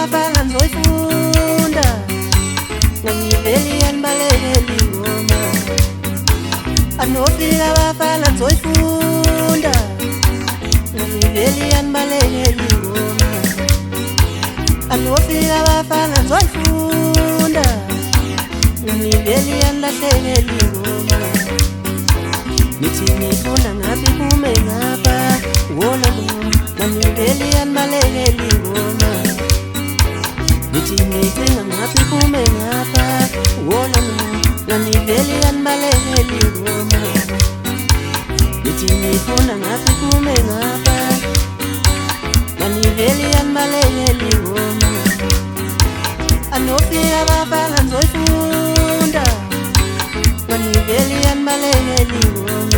abafana ngizoyifunda ngangiveli yanibalekela ingoma anofika abafana ngizoyifunda ngangiveli yanibalekela ingoma anofika abafana ngizoyifunda ngangiveli yanilahlekela ingoma nithi ngifunda ngapi kume ngapha wona lo ngangiveli yanibalekela ingoma nithi ngicinga ngapi kume ngapha wona lo ngangiveli yanibalekela ingoma nithi ngifunda ngapi kume ngapha ngangiveli yanibalekela ingoma anofika abafana ngizoyifunda ngangiveli yanibalekela ingoma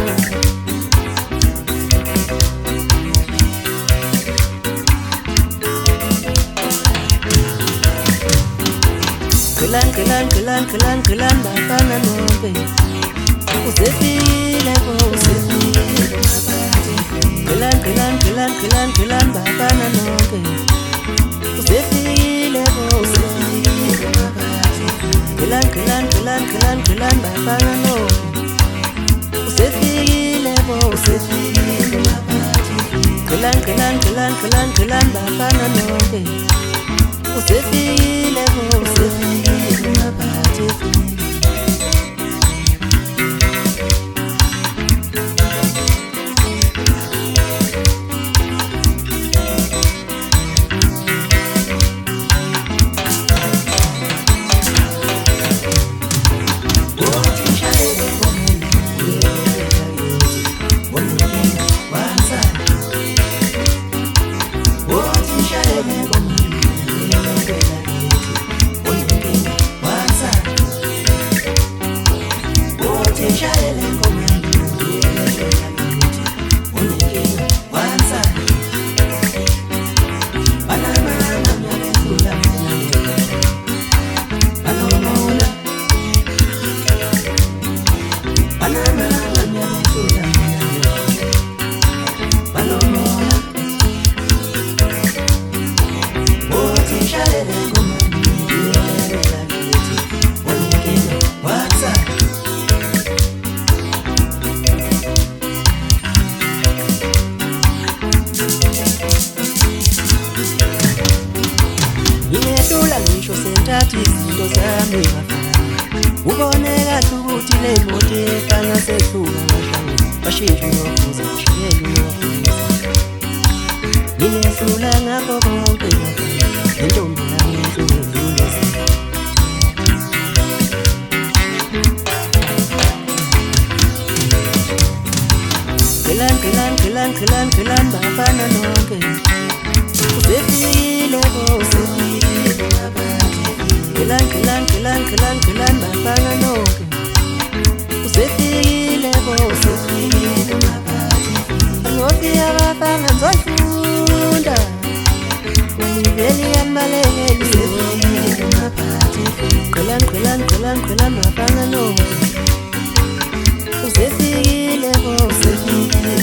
Klan bafana nonke usefile bo usefile Klan bafana nonke usefile bo usefile Klan bafana nonke usefile bo usefile Klan bafana nonke usefile bo usefile Sentathu izinto zami ubone kahle ukuthi le moto efana sethuka ngahlangene bashintshe uyofuza ushiyele uyofuza nginesula ngakho konke lentombi yami ezodlula Klan bafana nonke usefile bo usefile Klan bafana nonke usefile bo usefile anofika abafana ngizoyifunda ngangiveli yanibalekela ingoma Klan bafana nonke usefile bo usefile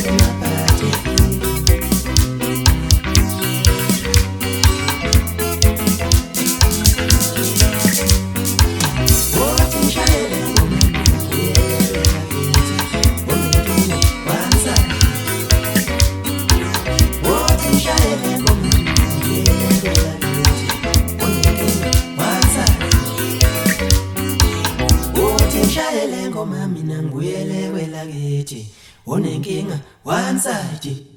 Ngoma mina nguyele kwelakithi onenkinga one side